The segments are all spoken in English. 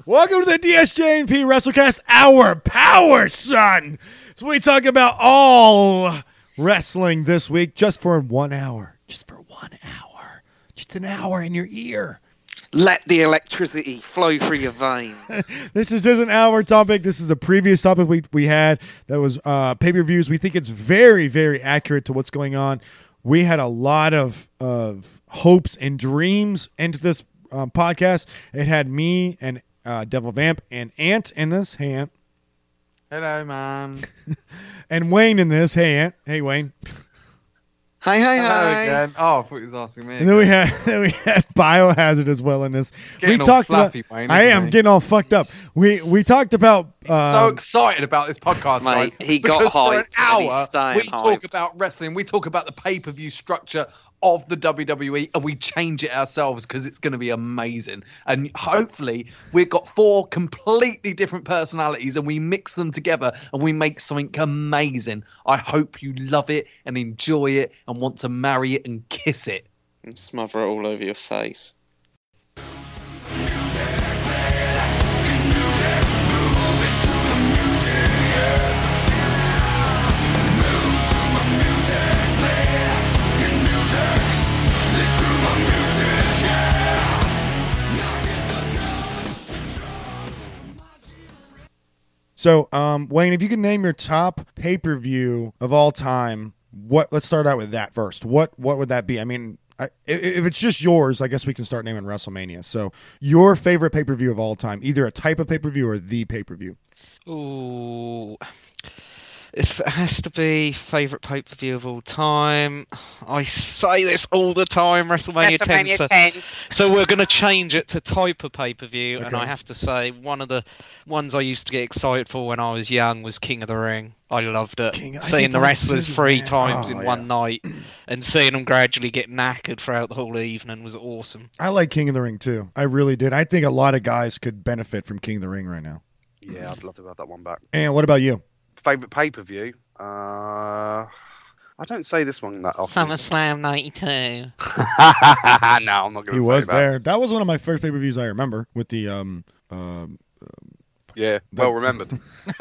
Welcome to the DSJP WrestleCast, our power, son. So we talk about all wrestling this week just for 1 hour. Just for 1 hour. Just an hour in your ear. Let the electricity flow through your veins. This is just an hour topic. This is a previous topic we had that was pay-per-views. We think it's very, very accurate to what's going on. We had a lot of hopes and dreams into this podcast. It had me and Devil Vamp and Ant in this. Hey, Ant. Hello, man. And Wayne in this. Hey, Ant. Hey, Wayne. Hi. Hello again. Oh, I thought he was asking me. And then we had Biohazard as well in this. It's getting all fluffy, Wayne, I am getting all fucked up. We talked about. So excited about this podcast, mate. guys, He got for an hyped. hour, we talk about wrestling. We talk about the pay-per-view structure of the WWE, and we change it ourselves because it's going to be amazing. And hopefully, we've got 4 completely different personalities, and we mix them together, and we make something amazing. I hope you love it and enjoy it and want to marry it and kiss it. And smother it all over your face. So, Wayne, if you could name your top pay-per-view of all time, let's start out with that first. What would that be? I mean, if it's just yours, I guess we can start naming WrestleMania. So, your favorite pay-per-view of all time, either a type of pay-per-view or the pay-per-view. Ooh. If it has to be favourite pay-per-view of all time, I say this all the time, WrestleMania 10. So we're going to change it to type of pay-per-view, okay. And I have to say, one of the ones I used to get excited for when I was young was King of the Ring. I loved it. Seeing the wrestlers 3 times in one night and seeing them gradually get knackered throughout the whole evening was awesome. I like King of the Ring, too. I really did. I think a lot of guys could benefit from King of the Ring right now. Yeah, I'd love to have that one back. And what about you? Favourite pay-per-view? I don't say this one that often. SummerSlam 92. No, I'm not going to say that. He was there. That was one of my first pay-per-views I remember with the... yeah, well remembered.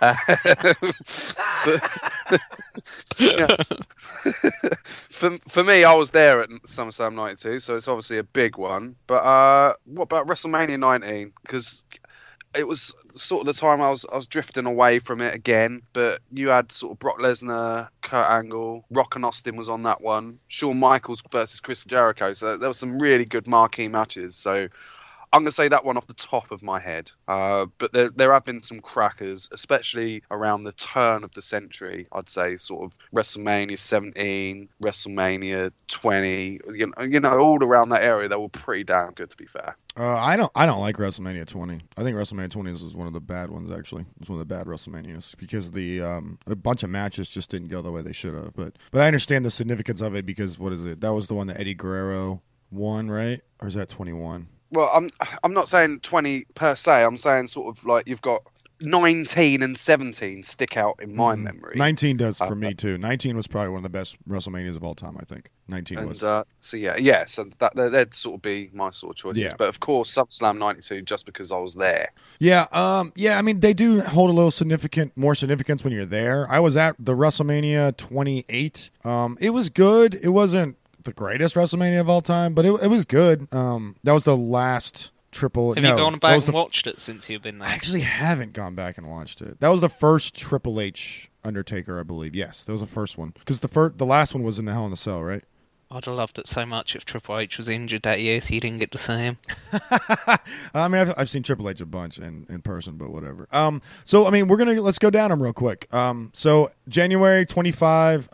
For me, I was there at SummerSlam 92, so it's obviously a big one. But what about WrestleMania 19? Because... it was sort of the time I was drifting away from it again, but you had sort of Brock Lesnar, Kurt Angle, Rock and Austin was on that one, Shawn Michaels versus Chris Jericho, so there were some really good marquee matches, so I'm going to say that one off the top of my head. But there have been some crackers, especially around the turn of the century, I'd say, sort of WrestleMania 17, WrestleMania 20, you know, all around that area, they were pretty damn good, to be fair. I don't like WrestleMania 20. I think WrestleMania 20 was one of the bad ones, actually. It was one of the bad WrestleManias because a bunch of matches just didn't go the way they should have. But I understand the significance of it because, what is it? That was the one that Eddie Guerrero won, right? Or is that 21? Well, I'm not saying 20 per se. I'm saying sort of like you've got 19 and 17 stick out in my memory. 19 does for me too. 19 was probably one of the best WrestleManias of all time, I think. 19 was. So so that'd sort of be my sort of choices. Yeah. But of course, SummerSlam 92, just because I was there. Yeah, I mean, they do hold a little more significance when you're there. I was at the WrestleMania 28. It was good. It wasn't the greatest WrestleMania of all time, but it was good. That was the last Triple. Have you gone back and watched it since you've been there? I actually haven't gone back and watched it. That was the first Triple H Undertaker, I believe. Yes, that was the first one because the last one was in the Hell in a Cell, right? I'd have loved it so much if Triple H was injured that year, so you didn't get to see him. I mean, I've seen Triple H a bunch in person, but whatever. So I mean, let's go down them real quick. So January 25th,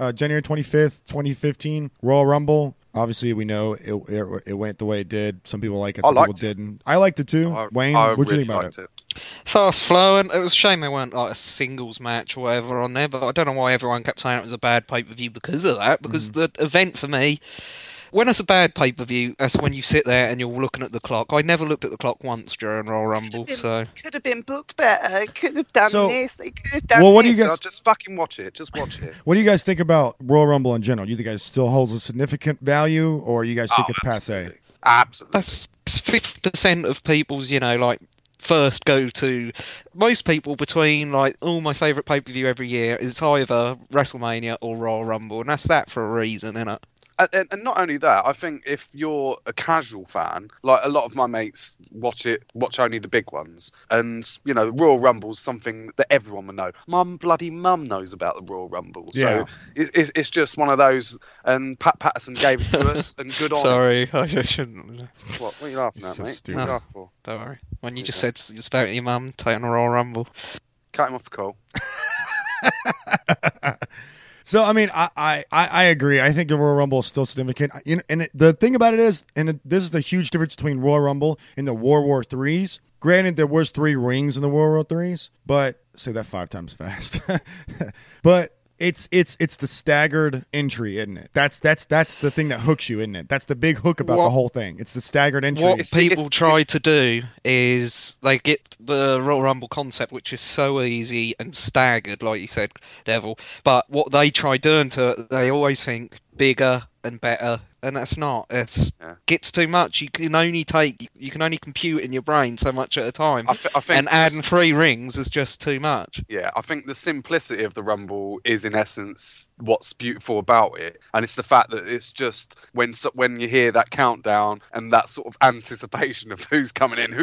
2015, Royal Rumble. Obviously, we know it went the way it did. Some people like it, some people didn't. I liked it too. Wayne, what'd you think about it? Fast flowing. It was a shame they weren't like a singles match or whatever on there, but I don't know why everyone kept saying it was a bad pay-per-view because of that, because the event for me, when it's a bad pay-per-view, that's when you sit there and you're looking at the clock. I never looked at the clock once during Royal Rumble, so... Could have been booked better. Could have done this. They could have done what do you guys... just fucking watch it. Just watch it. What do you guys think about Royal Rumble in general? Do you think it still holds a significant value, or you guys think it's absolutely. passé? Absolutely. That's 50% of people's, like, first go to. Most people between like all my favourite pay-per-view every year is either WrestleMania or Royal Rumble, and that's that for a reason, isn't it? And not only that, I think if you're a casual fan, like a lot of my mates watch only the big ones, and Royal Rumble's something that everyone would know. My bloody mum knows about the Royal Rumble, so it's just one of those. And Pat Patterson gave it to us, and good on. Sorry, I shouldn't. What are you laughing at, So mate? stupid. What are you laughing for? Don't worry. When you just said it's about your mum taking a Royal Rumble. Cut him off the call. So I mean, I agree. I think the Royal Rumble is still significant. The thing about it is, this is the huge difference between Royal Rumble and the World War IIIs. Granted, there was 3 rings in the World War IIIs, but say that 5 times fast. But it's the staggered entry, isn't it? That's the thing that hooks you, isn't it? That's the big hook about the whole thing. It's the staggered entry. What people try to do is they get the Royal Rumble concept, which is so easy and staggered, like you said, Devil. But what they try doing to it, they always think bigger and better, and that's not. It gets too much. You can only compute in your brain so much at a time. I think and adding 3 rings is just too much. Yeah, I think the simplicity of the Rumble is in essence what's beautiful about it, and it's the fact that it's just when you hear that countdown and that sort of anticipation of who's coming in.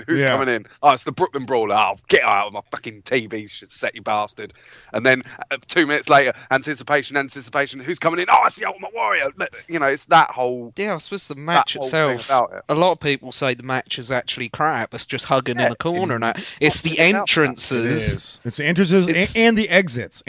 Oh, it's the Brooklyn Brawler. Oh, get out of my fucking TV set, you bastard! And then 2 minutes later, anticipation. Who's coming in? Oh, it's the Ultimate Warrior. It's that whole. Yeah, I suppose the match itself. A lot of people say the match is actually crap. It's just hugging in a corner, and that. It's the entrances. It's the entrances and the exits.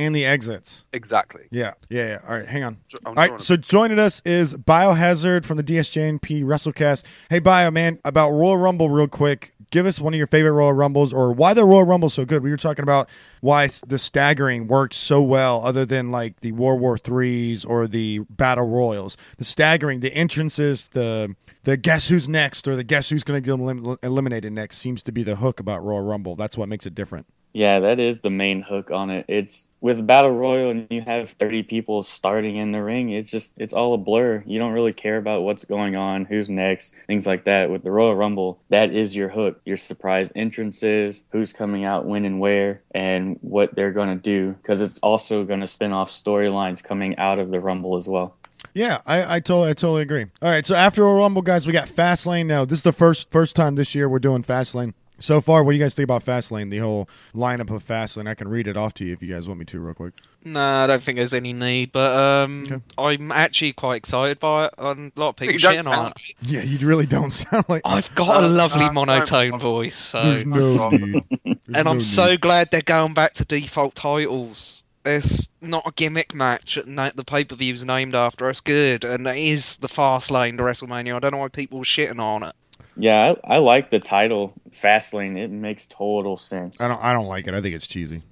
Exactly. Yeah. All right, hang on. All right, so joining us is Biohazard from the DSJNP WrestleCast. Hey, Bio, man, about Royal Rumble real quick. Give us one of your favorite Royal Rumbles, or why the Royal Rumble is so good. We were talking about why the staggering works so well, other than like the World War IIIs or the Battle Royals. The staggering, the entrances, the guess who's next, or the guess who's going to get eliminated next seems to be the hook about Royal Rumble. That's what makes it different. Yeah, that is the main hook on it. It's with Battle Royal and you have 30 people starting in the ring, it's all a blur. You don't really care about what's going on, who's next, things like that. With the Royal Rumble, that is your hook, your surprise entrances, who's coming out, when and where, and what they're going to do, because it's also going to spin off storylines coming out of the Rumble as well. Yeah, I totally agree. All right, so after Royal Rumble, guys, we got Fastlane now. This is the first time this year we're doing Fastlane. So far, what do you guys think about Fastlane, the whole lineup of Fastlane? I can read it off to you if you guys want me to real quick. No, I don't think there's any need, but I'm actually quite excited by it. And a lot of people shitting on it. Yeah, you really don't sound like... I've got a lovely monotone voice. So. There's no need. And I'm so glad they're going back to default titles. It's not a gimmick match. The pay-per-view's named after. It's good, and it is the fast lane to WrestleMania. I don't know why people were shitting on it. Yeah, I like the title Fastlane. It makes total sense. I don't like it. I think it's cheesy.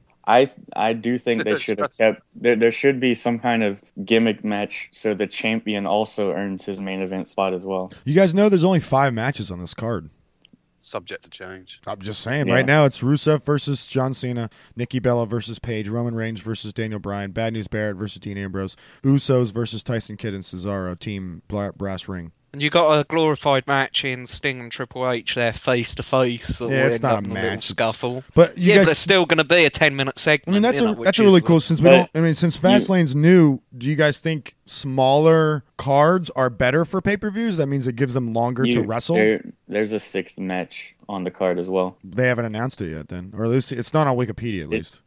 I do think they should have kept. There should be some kind of gimmick match so the champion also earns his main event spot as well. You guys know there's only 5 matches on this card. Subject to change. I'm just saying. Yeah. Right now it's Rusev versus John Cena, Nikki Bella versus Paige, Roman Reigns versus Daniel Bryan, Bad News Barrett versus Dean Ambrose, Usos versus Tyson Kidd and Cesaro, Team Brass Ring. And you got a glorified match in Sting and Triple H there face to face. Yeah, it's not a match. Scuffle. But but it's still going to be a 10-minute segment. I mean, that's really cool. Since since Fastlane's new, do you guys think smaller cards are better for pay-per-views? That means it gives them longer to wrestle. There's a 6th match on the card as well. They haven't announced it yet, then, or at least it's not on Wikipedia. At least.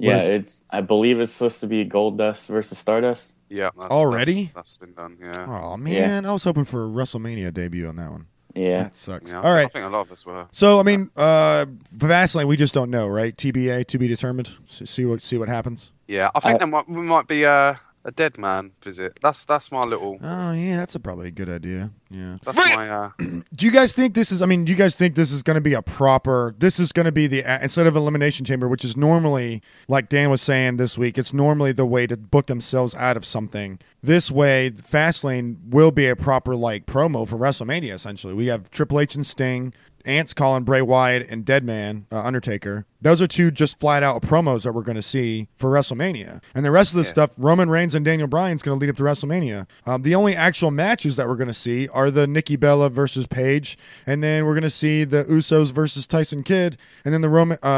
I believe it's supposed to be Goldust versus Stardust. Yeah, that's been done. Yeah. Oh man, I was hoping for a WrestleMania debut on that one. Yeah, that sucks. Yeah, All right, I think a lot of us were. So I mean, Fastlane, we just don't know, right? TBA, to be determined. See what happens. Yeah, I think we might be a dead man visit. That's my little. Oh yeah, that's probably a good idea. Yeah. That's my. Do you guys think this is? I mean, do you guys think this is going to be a proper? This is going to be the instead of Elimination Chamber, which is normally, like Dan was saying this week, it's normally the way to book themselves out of something. This way, Fastlane will be a proper like promo for WrestleMania. Essentially, we have Triple H and Sting. Ant's calling Bray Wyatt and Deadman, Undertaker. Those are two just flat out promos that we're going to see for WrestleMania. And the rest of the stuff, Roman Reigns and Daniel Bryan's going to lead up to WrestleMania. The only actual matches that we're going to see are the Nikki Bella versus Paige, and then we're going to see the Usos versus Tyson Kidd, and then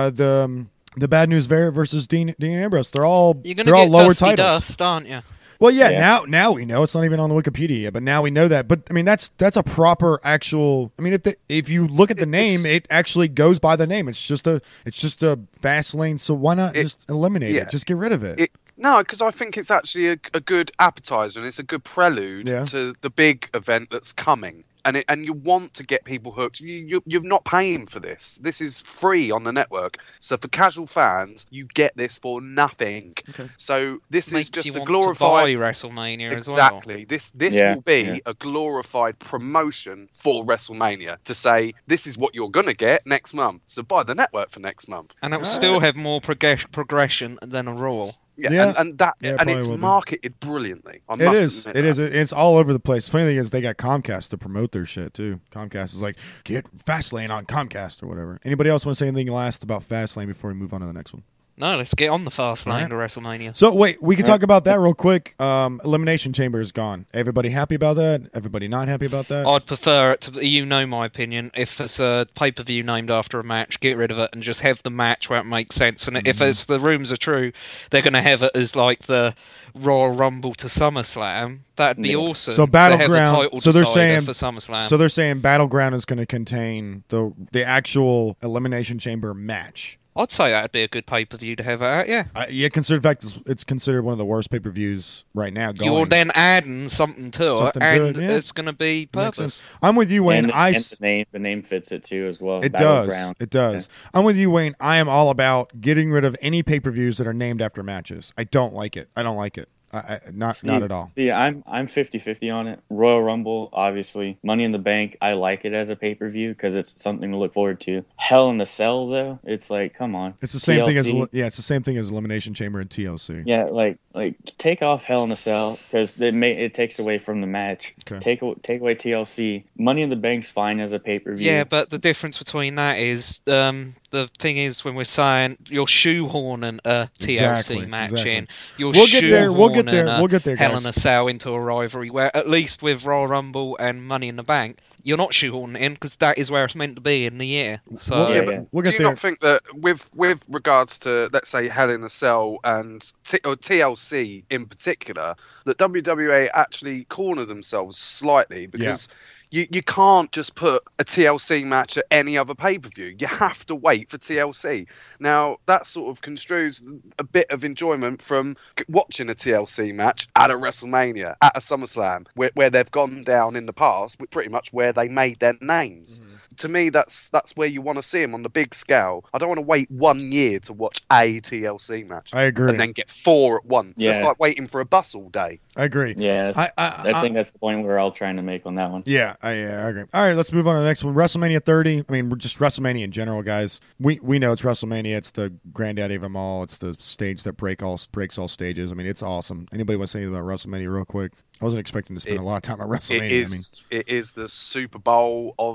the Bad News Barrett versus Dean Ambrose. They're all lower Dusty titles. Dust, aren't you? Well, now we know it's not even on the Wikipedia yet, but now we know that. But I mean, that's a proper actual. I mean, if you look at the name, it actually goes by the name. It's just a Fastlane. So why not just eliminate it? Just get rid of it. No, because I think it's actually a good appetizer and it's a good prelude to the big event that's coming. And you want to get people hooked. You're not paying for this. This is free on the network. So for casual fans, you get this for nothing. Okay. So this is just a glorified WrestleMania as well. Exactly. This will be a glorified promotion for WrestleMania to say this is what you're gonna get next month. So buy the network for next month. And it will still have more progression than a Raw. And it's marketed brilliantly. It is. It's all over the place. Funny thing is, they got Comcast to promote their shit too. Comcast is like, get Fastlane on Comcast or whatever. Anybody else want to say anything last about Fastlane before we move on to the next one? No, let's get on the fast lane to WrestleMania. So wait, we can talk about that real quick. Elimination Chamber is gone. Everybody happy about that? Everybody not happy about that? I'd prefer it to, you know my opinion, if it's a pay-per-view named after a match, get rid of it and just have the match where it makes sense. And if it's, the rumors are true, they're going to have it as like the Royal Rumble to SummerSlam. That'd be awesome. So Battleground. So they're saying for SummerSlam. So they're saying Battleground is going to contain the actual Elimination Chamber match. I'd say that'd be a good pay-per-view to have it at, yeah. Consider the fact it's considered one of the worst pay-per-views right now going. You're then adding something to it, and it's going to be purpose. I'm with you, Wayne. And the name fits it too as well. It does. Yeah. I'm with you, Wayne. I am all about getting rid of any pay-per-views that are named after matches. I don't like it. Not at all. Yeah, I'm 50-50 on it. Royal Rumble, obviously. Money in the Bank, I like it as a pay-per-view because it's something to look forward to. Hell in the Cell, though, it's like, come on. It's the same thing it's the same thing as Elimination Chamber and TLC. Yeah, like take off Hell in the Cell because it takes away from the match. Okay. Take away TLC. Money in the Bank's fine as a pay-per-view. Yeah, but the difference between that is the thing is when we're saying you're shoehorning a TLC match in, we'll get there. We'll get there. Hell in a Cell into a rivalry where at least with Royal Rumble and Money in the Bank, you're not shoehorning it in because that is where it's meant to be in the year. So we'll get do you there. not think that with regards to, let's say, Hell in a Cell and TLC in particular, that WWE actually cornered themselves slightly because you can't just put a TLC match at any other pay-per-view. You have to wait for TLC. Now, that sort of construes a bit of enjoyment from watching a TLC match at a WrestleMania, at a SummerSlam, where they've gone down in the past, pretty much where they made their names. Mm-hmm. To me, that's where you want to see them on the big scale. I don't want to wait 1 year to watch a TLC match. I agree. And then get 4 at once. Yeah. It's like waiting for a bus all day. I agree. Yeah, I think that's the point we're all trying to make on that one. Yeah, I agree. All right, let's move on to the next one. WrestleMania 30. I mean, just WrestleMania in general, guys. We know it's WrestleMania. It's the granddaddy of them all. It's the stage that breaks all stages. I mean, it's awesome. Anybody want to say anything about WrestleMania real quick? I wasn't expecting to spend a lot of time on WrestleMania. It is the Super Bowl of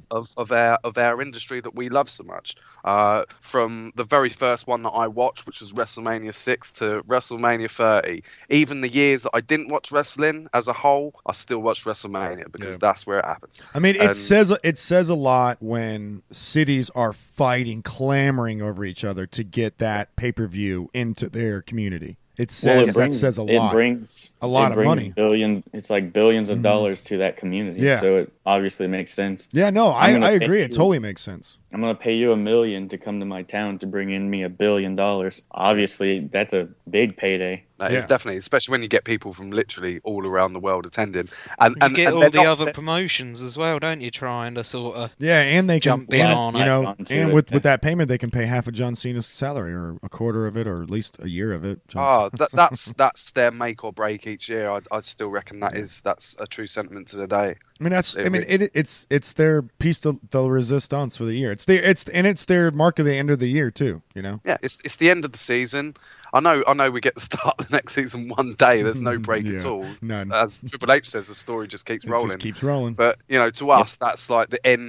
our industry that we love so much. From the very first one that I watched, which was WrestleMania 6 to WrestleMania 30. Even the years that I didn't watch wrestling as a whole, I still watched WrestleMania because that's where it happens. I mean, it says a lot when cities are fighting, clamoring over each other to get that pay-per-view into their community. That says a lot. It brings a lot of money. It's like billions of dollars to that community. Yeah. So it obviously makes sense. Yeah, no, I agree. It totally makes sense. I'm going to pay you $1 million to come to my town to bring in me $1 billion. Obviously, that's a big payday. That is definitely, especially when you get people from literally all around the world attending, and you get all the other promotions as well, don't you? Trying to sort of and they jump in on and with that payment, they can pay half of John Cena's salary, or a quarter of it, or at least a year of it. That's their make or break each year. I still reckon that's a true sentiment to the day. I mean, it's their piece de resistance for the year. It's their mark of the end of the year too. You know. Yeah, it's the end of the season. I know we get the start of the next season one day. There's no break at all. None. As Triple H says, the story just keeps rolling. Just keeps rolling. But to us, that's like the end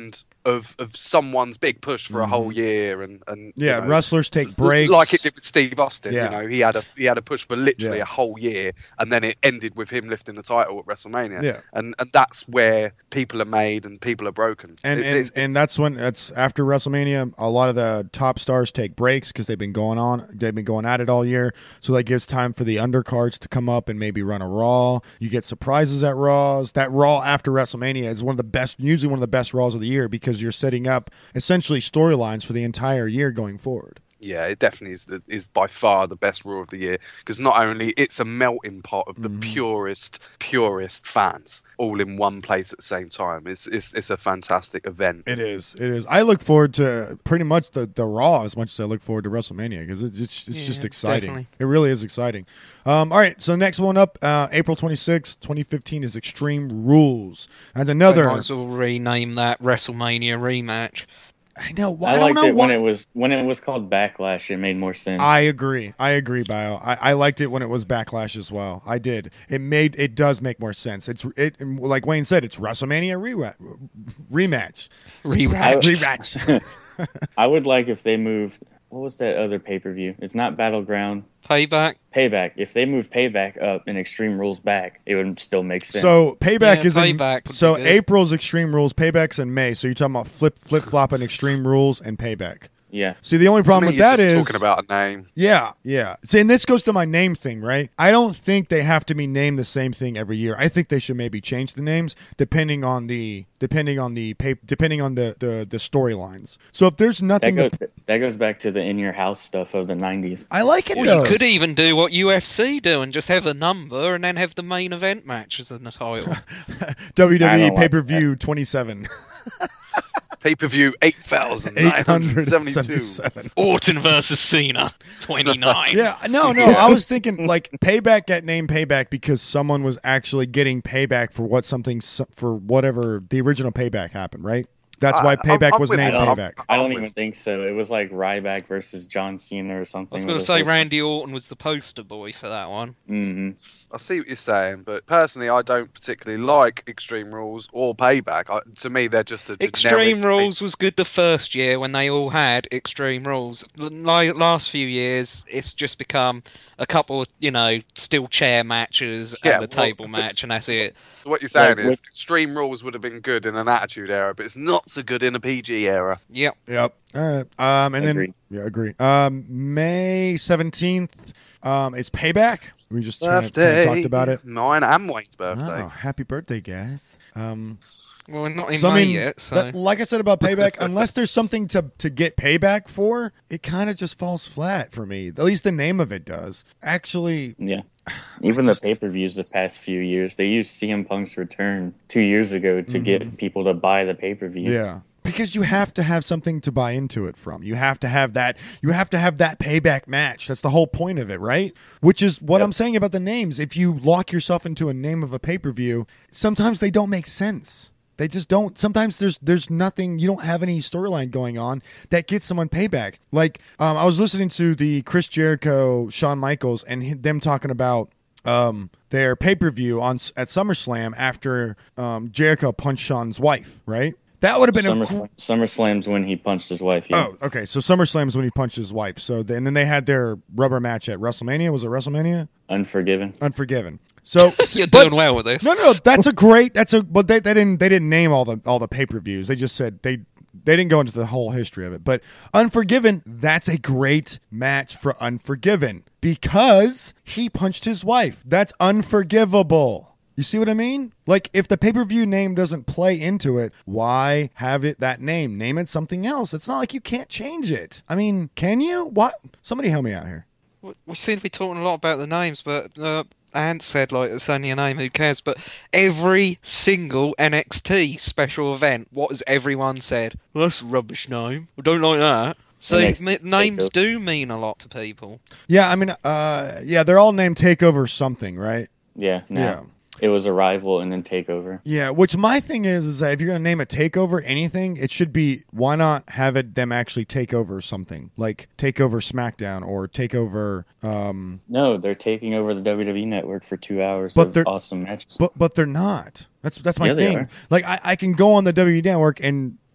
of someone's big push for a whole year, and yeah, wrestlers take breaks like it did with Steve Austin. Yeah. You know, he had a push for literally a whole year, and then it ended with him lifting the title at WrestleMania. Yeah. And that's where people are made and people are broken. And that's after WrestleMania, a lot of the top stars take breaks because they've been going at it all year. So that gives time for the undercards to come up and maybe run a Raw. You get surprises at Raws. That Raw after WrestleMania is usually one of the best Raws of the year because you're setting up essentially storylines for the entire year going forward. Yeah, it definitely is by far the best Raw of the year because not only it's a melting pot of the purest fans all in one place at the same time. It's a fantastic event. It is. I look forward to pretty much the Raw as much as I look forward to WrestleMania because it's just exciting. Definitely. It really is exciting. All right, so next one up, April 26th, 2015 is Extreme Rules, and another. They might as well rename that WrestleMania rematch. I know. I liked it when it was called Backlash. It made more sense. I agree, Bio. I liked it when it was Backlash as well. I did. It does make more sense. It's like Wayne said. It's WrestleMania rematch. I would like if they moved. What was that other pay-per-view? It's not Battleground. Payback. If they moved Payback up and Extreme Rules back, it would still make sense. So Payback is April's Extreme Rules, Payback's in May. So you're talking about flip-flopping Extreme Rules and Payback. Yeah. See, the only problem with that is talking about a name. Yeah. See, and this goes to my name thing, right? I don't think they have to be named the same thing every year. I think they should maybe change the names depending on the storylines. So if there's nothing, that goes back to the in your house stuff of the 90s. I like it. Well, you could even do what UFC do and just have a number and then have the main event match as the title. WWE pay-per-view 27. Pay-per-view 8,972. Orton versus Cena 29. Yeah, no. I was thinking like Payback got named Payback because someone was actually getting payback for whatever the original Payback happened, right? That's why Payback was named Payback. I don't even think so. It was like Ryback versus John Cena or something. I was going to say Randy Orton was the poster boy for that one. Mm-hmm. I see what you're saying, but personally, I don't particularly like Extreme Rules or Payback. To me, they're just a generic... Extreme Rules was good the first year when they all had Extreme Rules. Last few years, it's just become a couple of, steel chair matches and a table match, and that's it. So what you're saying is Extreme Rules would have been good in an Attitude Era, but it's not so good in a PG era. Yep. All right. Agree. May 17th is Payback. We just kind of talked about it. Mine and Wayne's birthday. Oh, happy birthday, guys. Well, we're not in May yet, so... like I said about Payback, unless there's something to get payback for, it kind of just falls flat for me. At least the name of it does. Actually... Yeah. Even the pay-per-views the past few years, they used CM Punk's return 2 years ago to get people to buy the pay-per-view. Yeah. Because you have to have something to buy into it from. You have to have that. You have to have that payback match. That's the whole point of it, right? Which is what I'm saying about the names. If you lock yourself into a name of a pay-per-view, sometimes they don't make sense. They just don't. Sometimes there's nothing. You don't have any storyline going on that gets someone payback. Like I was listening to the Chris Jericho, Shawn Michaels, and them talking about their pay-per-view at SummerSlam after Jericho punched Shawn's wife, right? That would have been SummerSlam's when he punched his wife. Yeah. Oh, okay. So SummerSlam's when he punched his wife. So then they had their rubber match at WrestleMania. Was it WrestleMania? Unforgiven. So you're doing well with this. No. But they didn't name all the pay-per-views. They just said they didn't go into the whole history of it. But Unforgiven, that's a great match for Unforgiven because he punched his wife. That's unforgivable. You see what I mean? Like, if the pay-per-view name doesn't play into it, why have it that name? Name it something else. It's not like you can't change it. I mean, can you? What? Somebody help me out here. We seem to be talking a lot about the names, but Ant said, it's only a name, who cares? But every single NXT special event, what has everyone said? Well, that's a rubbish name. I don't like that. So names do mean a lot to people. Yeah, I mean, they're all named TakeOver something, right? Yeah. It was Arrival and then TakeOver. Yeah, which my thing is that if you're going to name a TakeOver anything, it should be, why not have them actually take over something? Like take over SmackDown or take over... No, they're taking over the WWE Network for 2 hours of awesome matches. But they're not. That's my thing. Like, I can go on the WWE Network and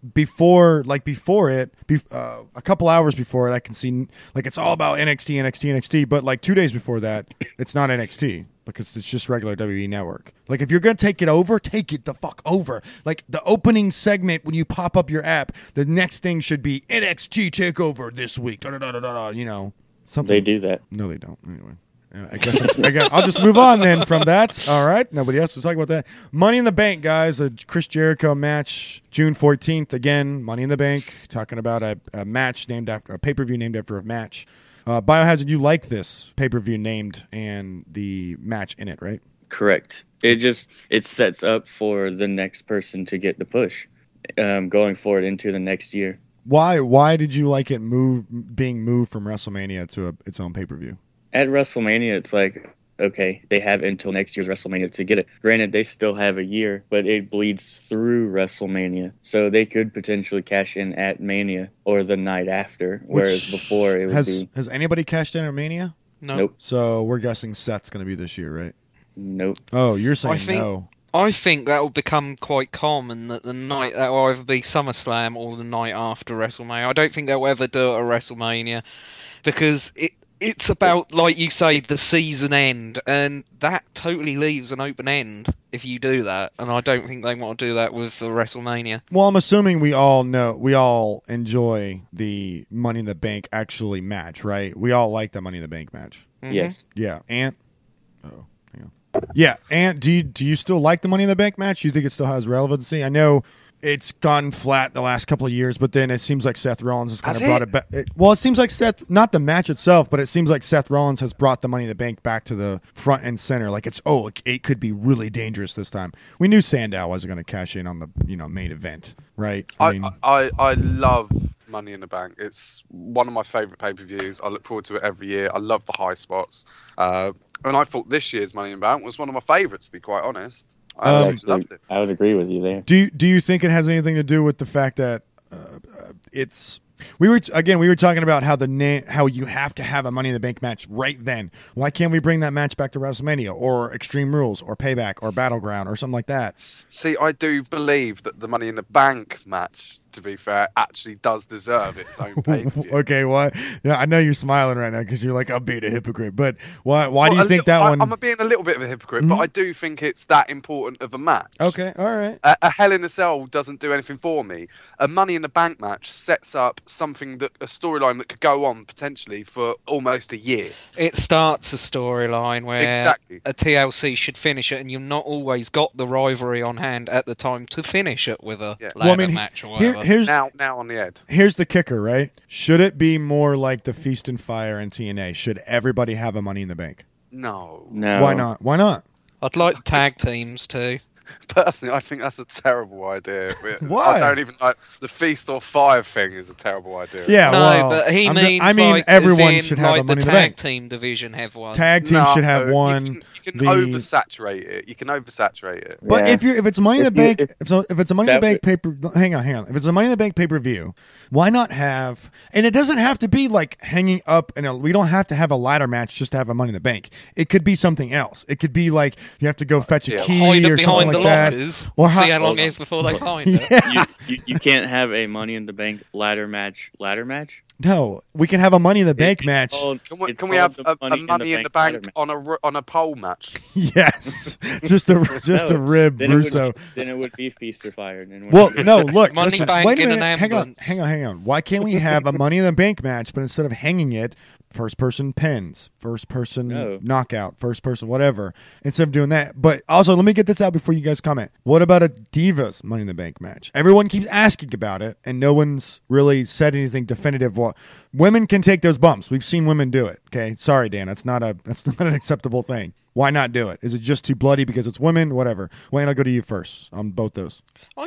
before it, a couple hours before it, I can see like it's all about NXT, but like 2 days before that, it's not NXT because it's just regular WWE Network. Like if you're gonna take it over, take it the fuck over. Like the opening segment when you pop up your app, the next thing should be NXT Takeover this week. Da, da, da, da, da, you know, something. They do that. No, they don't. Anyway. I guess I'll just move on then from that. All right. Nobody else was talking about that. Money in the Bank, guys. A Chris Jericho match, June 14th. Again, Money in the Bank. Talking about a match named after a pay-per-view named after a match. Biohazard, you like this pay-per-view named and the match in it, right? Correct. It sets up for the next person to get the push, going forward into the next year. Why did you like it being moved from WrestleMania to its own pay-per-view? At WrestleMania, it's like, okay, they have until next year's WrestleMania to get it. Granted, they still have a year, but it bleeds through WrestleMania. So they could potentially cash in at Mania or the night after, whereas before it would be... Has anybody cashed in at Mania? No. Nope. So we're guessing Seth's going to be this year, right? Nope. Oh, you're saying no. I think that will become quite common that the night that will either be SummerSlam or the night after WrestleMania. I don't think they'll ever do it at WrestleMania because it's about, like you say, the season end, and that totally leaves an open end if you do that. And I don't think they want to do that with the WrestleMania. Well, I'm assuming we all enjoy the Money in the Bank actually match, right? We all like the Money in the Bank match. Mm-hmm. Yes. Yeah, Ant. Oh, hang on. Yeah, Ant. Do you still like the Money in the Bank match? You think it still has relevancy? I know it's gone flat the last couple of years, but then it seems like Seth Rollins has kind of brought it back. Well, it seems like not the match itself, but it seems like Seth Rollins has brought the Money in the Bank back to the front and center. Like it could be really dangerous this time. We knew Sandow wasn't going to cash in on the main event, right? I love Money in the Bank. It's one of my favourite pay-per-views. I look forward to it every year. I love the high spots. And I thought this year's Money in the Bank was one of my favourites, to be quite honest. I loved it. I would agree with you there. Do you think it has anything to do with the fact that it's we were talking about how you have to have a Money in the Bank match right then. Why can't we bring that match back to WrestleMania or Extreme Rules or Payback or Battleground or something like that? See, I do believe that the Money in the Bank match, to be fair, actually does deserve its own pay-per-view. Okay, why? Yeah, I know you're smiling right now because you're like, I'm being a hypocrite. But why do you think that one? I'm being a little bit of a hypocrite, but I do think it's that important of a match. Okay, all right. A Hell in a Cell doesn't do anything for me. A Money in the Bank match sets up something a storyline that could go on potentially for almost a year. It starts a storyline where a TLC should finish it, and you've not always got the rivalry on hand at the time to finish it with a ladder match or whatever. Now on the head. Here's the kicker, right? Should it be more like the Feast and Fire and TNA? Should everybody have a Money in the Bank? No. Why not? Why not? I'd like tag teams too. Personally, I think that's a terrible idea. Why? I don't even like the Feast or Fire thing is a terrible idea. Yeah, but he means everyone should have a Money in the Bank. Tag team division have one. Tag team should have one. You can oversaturate it. You can oversaturate it. But if it's Money in the Bank, if it's a Money in the Bank hang on. If it's a Money in the Bank pay-per-view, why not have? And it doesn't have to be like hanging up. We don't have to have a ladder match just to have a Money in the Bank. It could be something else. It could be like you have to go fetch a key or something like that. Or see how long it is before they find it. You can't have a Money in the Bank ladder match. No, we can have a Money in the Bank match. Can we have a Money in the Bank on a pole match? Yes, just a rib Russo. Then it would be Feast or Fire. Well, no, look, Money listen, Bank wait a in minute, an hang on. Why can't we have a Money in the Bank match, but instead of hanging it, first person pins, first person knockout, first person whatever, instead of doing that? But also, let me get this out before you guys comment. What about a Divas Money in the Bank match? Everyone keeps asking about it, and no one's really said anything definitive. Well, women can take those bumps. We've seen women do it. Okay, sorry, Dan, that's not an acceptable thing. Why not do it? Is it just too bloody because it's women? Whatever. Wayne, I'll go to you first on both those.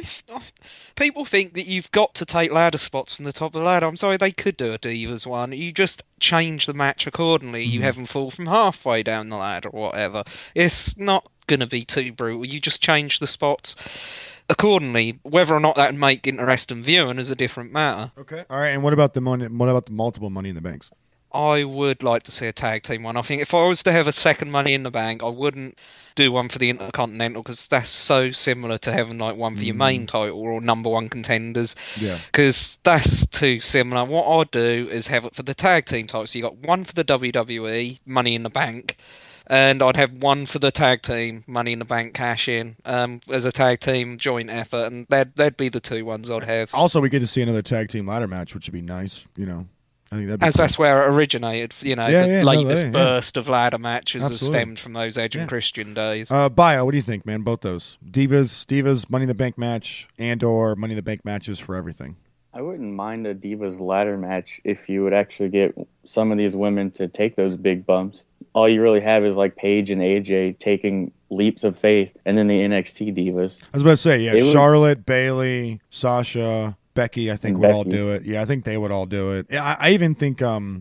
People think that you've got to take ladder spots from the top of the ladder. I'm sorry, they could do a Divas one. You just change the match accordingly. You have them fall from halfway down the ladder or whatever. It's not going to be too brutal. You just change the spots accordingly. Whether or not that would make interesting viewing is a different matter. Okay. All right. And what about the multiple Money in the Banks? I would like to see a tag team one. I think if I was to have a second Money in the Bank, I wouldn't do one for the Intercontinental because that's so similar to having like one for your main title or number one contenders. Yeah. Because that's too similar. What I'd do is have it for the tag team title. So you got one for the WWE Money in the Bank, and I'd have one for the tag team Money in the Bank cash in as a tag team joint effort, and that'd be the two ones I'd have. Also, we get to see another tag team ladder match, which would be nice. You know, I think that'd be As cool. that's where it originated, the latest burst of ladder matches has Absolutely. stemmed from those Edge and Christian days. Bio, what do you think, man? Both those Divas Money in the Bank match and/or Money in the Bank matches for everything. I wouldn't mind a Divas ladder match if you would actually get some of these women to take those big bumps. All you really have is like Paige and AJ taking leaps of faith, and then the NXT Divas. I was about to say, Charlotte, Bayley, Sasha, Becky, I think would all do it. Yeah, I think they would all do it. Yeah, I even think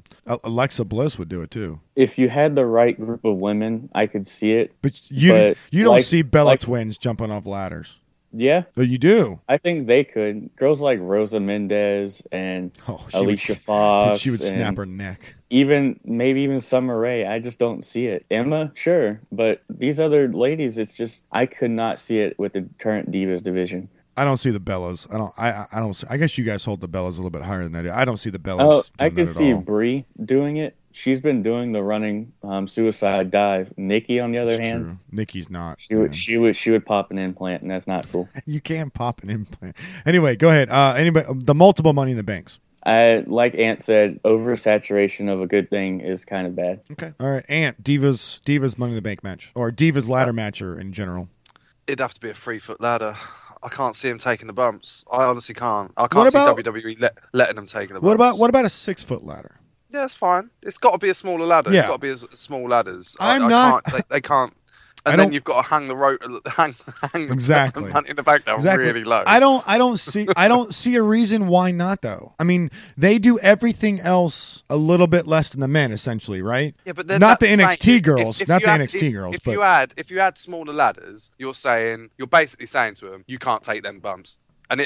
Alexa Bliss would do it too. If you had the right group of women, I could see it. But you don't see Bella Twins jumping off ladders. Yeah. Oh, you do? I think they could. Girls like Rosa Mendez and Alicia Fox. She would snap her neck. Maybe even Summer Rae. I just don't see it. Emma, sure. But these other ladies, it's just, I could not see it with the current Divas division. I don't see the Bellas. I don't. I guess you guys hold the Bellas a little bit higher than I do. I don't see the Bellas. Oh, I doing could that see at all. Brie doing it. She's been doing the running suicide dive. Nikki, on the other hand, true. Nikki's not. She would pop an implant, and that's not cool. You can't pop an implant. Anyway, go ahead. Anybody, the multiple Money in the Banks. Like Ant said, oversaturation of a good thing is kind of bad. Okay. All right, Ant. Divas Money in the Bank match or Divas ladder match or in general. It'd have to be a 3-foot ladder. I can't see him taking the bumps. I honestly can't. I can't see WWE letting them take the bumps. What about a 6-foot ladder? Yeah, it's fine. It's got to be a smaller ladder. Yeah. It's got to be as small ladders. They can't. And then you've got to hang the rope, hang exactly. the money in the bank down really low. I don't see a reason why not though. I mean, they do everything else a little bit less than the men, essentially, right? Yeah, but then not the NXT girls, not the NXT girls. If you add smaller ladders, you're basically saying to them, you can't take them bumps, and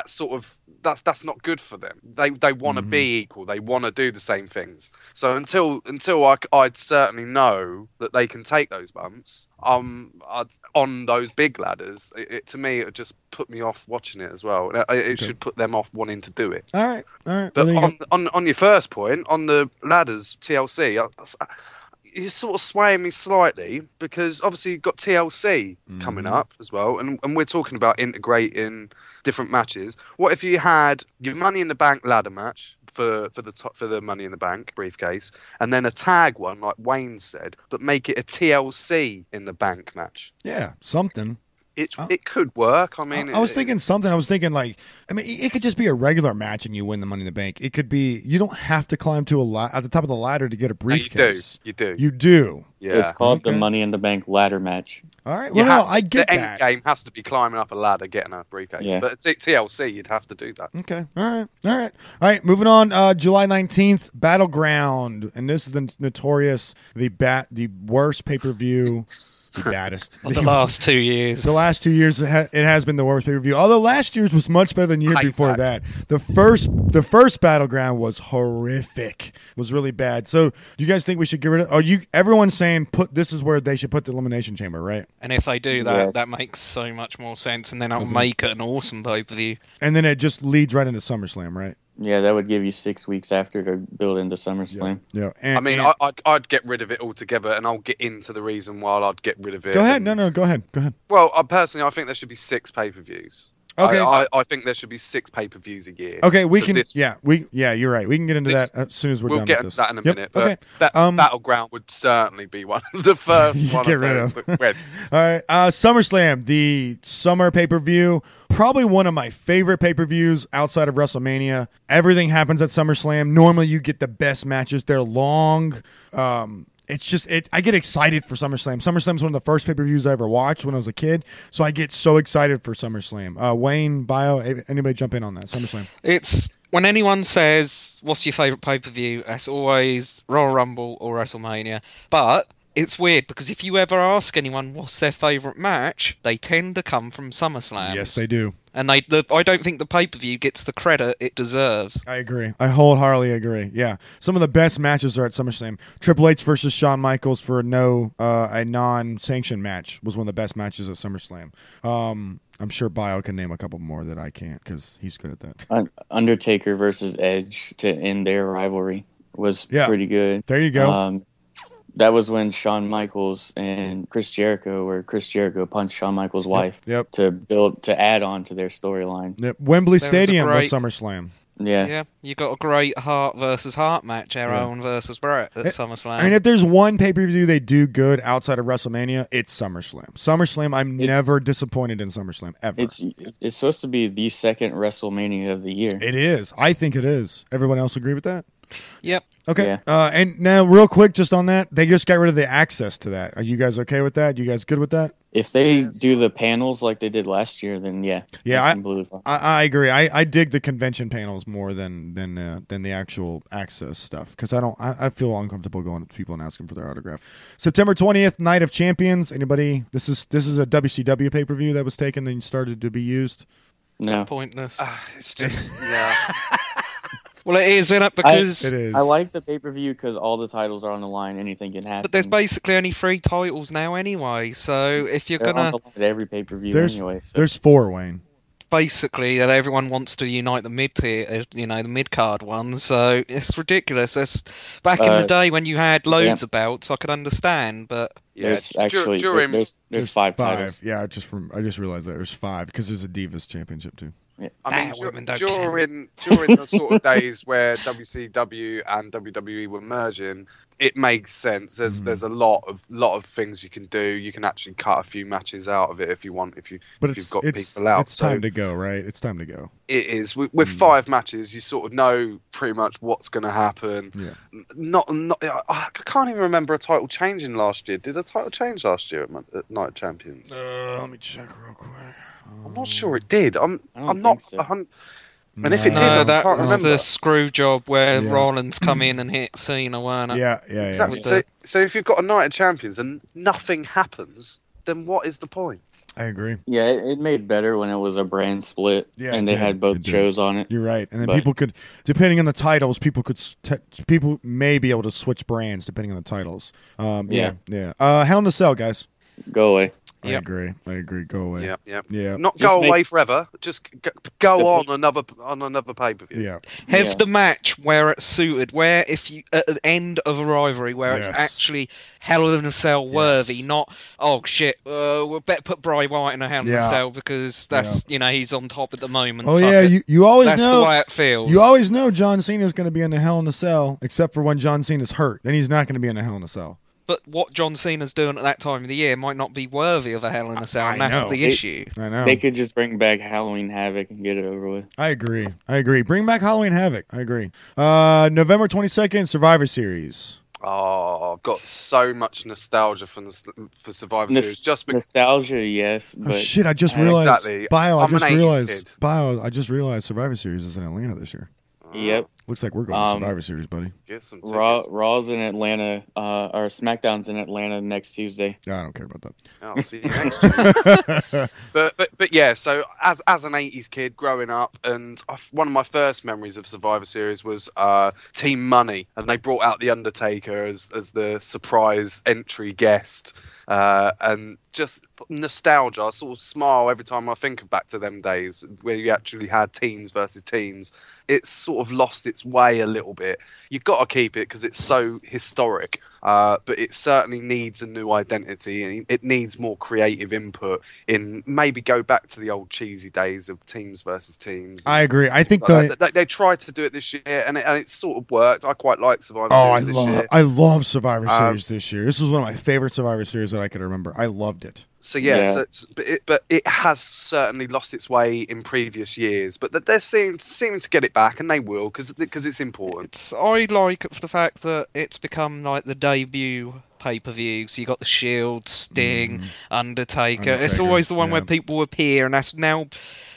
that's not good for them. They want to be equal. They want to do the same things. So until I'd certainly know that they can take those bumps on those big ladders, to me it would just put me off watching it as well. It should put them off wanting to do it. All right. But on your first point, on the ladders, TLC, it's sort of swaying me slightly because obviously you've got TLC coming up as well, and we're talking about integrating different matches. What if you had your Money in the Bank ladder match for the Money in the Bank briefcase, and then a tag one like Wayne said, but make it a TLC in the Bank match? Yeah, something. It could work. I mean, I was thinking something. I was thinking it could just be a regular match and you win the Money in the Bank. It could be you don't have to climb to at the top of the ladder to get a briefcase. You do. You do. Yeah. It's called the Money in the Bank ladder match. All right. Well, I get the that. The end game has to be climbing up a ladder, getting a briefcase. Yeah. But TLC, you'd have to do that. Okay. All right. Moving on. July 19th, Battleground, and this is the notorious, the worst pay-per-view. The baddest. The last 2 years. The last 2 years, it has been the worst pay-per-view. Although last year's was much better than the year before that. The first Battleground was horrific. Was really bad. So, do you guys think we should get rid of? Everyone's saying this is where they should put the Elimination Chamber, right? And if they do that, that makes so much more sense, and then I'll make it an awesome pay-per-view. And then it just leads right into SummerSlam, right? Yeah, that would give you 6 weeks after to build into SummerSlam. Yeah. I'd get rid of it altogether, and I'll get into the reason why I'd get rid of it. Go ahead. No, go ahead. Well, personally, I think there should be 6 pay-per-views. Okay. I think there should be 6 pay-per-views a year. Okay, you're right. We can get into that as soon as we're done with this. We'll get into that in a minute. But okay. Battleground would certainly be one of the first one get rid of. All right, SummerSlam, the summer pay-per-view, probably one of my favorite pay-per-views outside of WrestleMania. Everything happens at SummerSlam. Normally, you get the best matches. They're long. It's just I get excited for SummerSlam. SummerSlam's one of the first pay-per-views I ever watched when I was a kid, so I get so excited for SummerSlam. Wayne, Bio, anybody jump in on that? SummerSlam. It's when anyone says, "What's your favorite pay-per-view?" That's always Royal Rumble or WrestleMania. But it's weird because if you ever ask anyone what's their favourite match, they tend to come from SummerSlam. Yes, they do. And I don't think the pay-per-view gets the credit it deserves. I agree. I wholeheartedly agree. Yeah, some of the best matches are at SummerSlam. Triple H versus Shawn Michaels for a non-sanctioned match was one of the best matches at SummerSlam. I'm sure Bio can name a couple more that I can't because he's good at that. Undertaker versus Edge to end their rivalry was pretty good. There you go. That was when Shawn Michaels and Chris Jericho, where Chris Jericho punched Shawn Michaels' wife to add on to their storyline. Yep. Wembley Stadium was SummerSlam. Yeah, you got a great Hart versus Hart match, Owen versus Brett at SummerSlam. I mean, if there's one pay-per-view they do good outside of WrestleMania, it's SummerSlam. SummerSlam, I'm never disappointed in SummerSlam, ever. It's supposed to be the second WrestleMania of the year. It is. I think it is. Everyone else agree with that? Yep. Okay. Yeah. And now, real quick, just on that, they just got rid of the access to that. Are you guys okay with that? You guys good with that? If they do the panels like they did last year, then yeah. I agree. I dig the convention panels more than the actual access stuff because I feel uncomfortable going up to people and asking for their autograph. September 20th, Night of Champions. Anybody? This is a WCW pay-per-view that was taken and started to be used. No. Pointless. It's just yeah. Well, it is, isn't it? Because it is. I like the pay-per-view because all the titles are on the line. Anything can happen. But there's basically only 3 titles now anyway. So if you're They're gonna on the line at every pay-per-view anyway. So. There's 4, Wayne. Basically, that everyone wants to unite the mid-tier, the mid-card ones. So it's ridiculous. Back in the day when you had loads of belts, I could understand, but there's actually there's 5 titles. Yeah, I just realized that there's 5 because there's a Divas Championship too. Yeah. I mean, during the sort of days where WCW and WWE were merging, it makes sense. There's a lot of things you can do. You can actually cut a few matches out of it if you want. If you've got people out, it's time to go, right? It's time to go. It is with 5 matches. You sort of know pretty much what's going to happen. Yeah. I can't even remember a title changing last year. Did a title change last year at Night of Champions? Let me check real quick. I'm not sure it did. I'm not. So. And if it did, I can't remember. The screw job where Rollins come in and hit Cena, weren't it? Yeah. Exactly. So if you've got a Night of Champions and nothing happens, then what is the point? I agree. Yeah, it made better when it was a brand split and they had both shows on it. You're right. And then people could, depending on the titles, people may be able to switch brands depending on the titles. Yeah. Hell in a Cell, guys. Go away. I agree. Go away. Yeah. Not go away forever. Just go on another pay-per-view. Yeah. Have the match where it's suited, where if you at the end of a rivalry where it's actually Hell in a Cell worthy, not we better put Bray Wyatt in a Hell in a Cell because that's he's on top at the moment. Oh yeah, you always that's know the way it feels. You always know John Cena's going to be in a Hell in a Cell, except for when John Cena's hurt, then he's not going to be in a Hell in a Cell. But what John Cena's doing at that time of the year might not be worthy of a Hell in a Cell, and that's the issue. I know. They could just bring back Halloween Havoc and get it over with. I agree. Bring back Halloween Havoc. I agree. November 22nd, Survivor Series. Oh, I've got so much nostalgia for Survivor Series. Just nostalgia, yes. But I just realized. Exactly. I just realized Survivor Series is in Atlanta this year. Yep. Looks like we're going to Survivor Series, buddy. Get some Raw's in Atlanta, or SmackDown's in Atlanta next Tuesday. Yeah, I don't care about that. I'll see you next Tuesday. but yeah, so as an 80s kid growing up, and one of my first memories of Survivor Series was Team Money, and they brought out The Undertaker as the surprise entry guest. And just nostalgia. I sort of smile every time I think back to them days where you actually had teams versus teams. It's sort of lost its way a little bit. You've got to keep it because it's so historic, but it certainly needs a new identity and it needs more creative input in maybe go back to the old cheesy days of teams versus teams. I agree. I think they tried to do it this year and it sort of worked. I quite like Survivor Series this year. I love Survivor Series this year. This was one of my favorite Survivor Series that I could remember. I loved it. So but it has certainly lost its way in previous years. But they're seeming to get it back, and they will because it's important. I like the fact that it's become like the debut pay-per-view. So you got the Shield, Sting, Undertaker. It's always the one where people appear, and that's now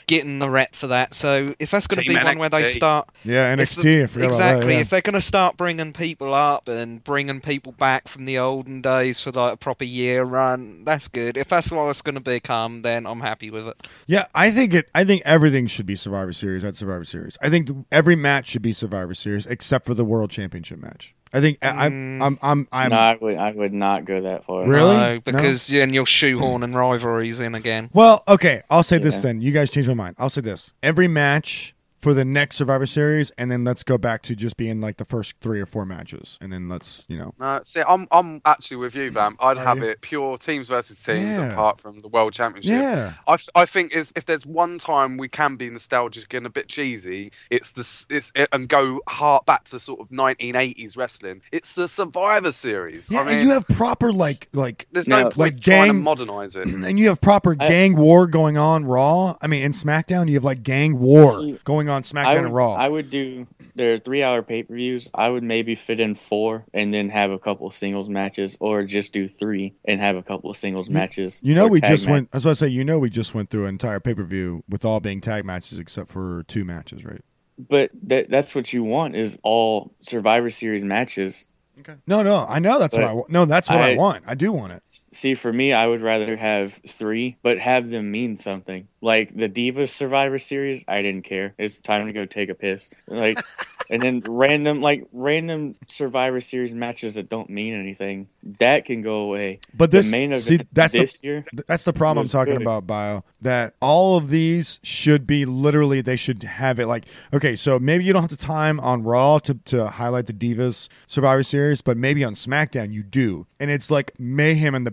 getting the rep for that. So if that's going to be Team one where they NXT. start... Yeah, NXT. I forgot about Exactly. that, yeah. If they're going to start bringing people up and bringing people back from the olden days for like a proper year run, that's good. If that's what it's going to become, then I'm happy with it. Yeah, I think everything should be Survivor Series at Survivor Series. I think every match should be Survivor Series except for the World Championship match. I think I'm. No, I would not go that far. Really? No, because then you'll shoehorn and rivalries in again. Well, okay. I'll say this Yeah. then. You guys change my mind. I'll say this. Every match for the next Survivor Series, and then let's go back to just being like the first 3 or 4 matches, and then let's, No, see, I'm actually with you, Vamp. I'd Are have you? it pure teams versus teams, Yeah. apart from the World Championship. Yeah. I think if there's one time we can be nostalgic and a bit cheesy, and go hard back to sort of 1980s wrestling. It's the Survivor Series. Yeah, I mean, and you have proper like there's no No, point trying to gang- modernize it. and you have proper gang war going on Raw. I mean, in SmackDown, you have like gang war See, going on SmackDown and Raw. I would do their 3-hour pay-per-views. I would maybe fit in 4 and then have a couple of singles matches, or just do 3 and have a couple of singles matches. You know, or we tag just match- went. I was about to say, we just went through an entire pay per view with all being tag matches except for 2 matches, right? But that's what you want, is all Survivor Series matches. No, I know that's what But I want. No, that's what I I- want. I do want it. See, for me, I would rather have 3, but have them mean something. Like the Divas Survivor Series, I didn't care. It's time to go take a piss. Like, and then random Survivor Series matches that don't mean anything, that can go away. But this, the main event see, this year, that's the problem I'm was talking good. about, Bio. That all of these should be literally, they should have it like, okay, so maybe you don't have the time on Raw to highlight the Divas Survivor Series, but maybe on SmackDown you do, and it's like mayhem in the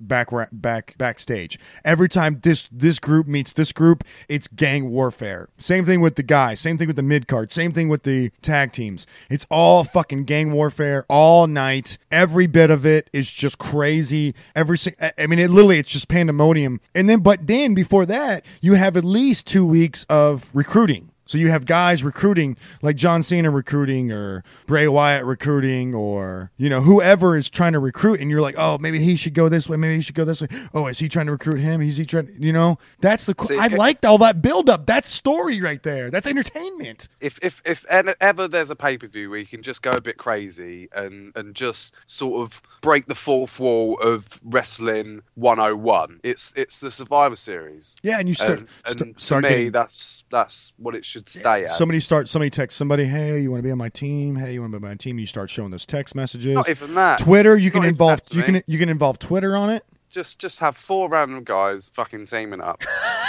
backstage. Every time this group meets this group, it's gang warfare. Same thing with the guys. Same thing with the mid card. Same thing with the tag teams. It's all fucking gang warfare all night. Every bit of it is just crazy. It's just pandemonium. But then before that, you have at least 2 weeks of recruiting. So you have guys recruiting, like John Cena recruiting, or Bray Wyatt recruiting, or whoever is trying to recruit, and you're like, oh, maybe he should go this way, maybe he should go this way. Oh, is he trying to recruit him? Is he trying? That's the. See, I liked all that build up. That's story right there. That's entertainment. If ever there's a pay-per-view where you can just go a bit crazy and just sort of break the fourth wall of wrestling 101, it's the Survivor Series. Yeah, and you start. And start to me, getting, that's what it should stay as. somebody texts somebody, hey, you want to be on my team? Hey, you want to be on my team? And you start showing those text messages. Not even that. Twitter, you Not can even involve. that to me. You can involve Twitter on it. Just have 4 random guys fucking teaming up,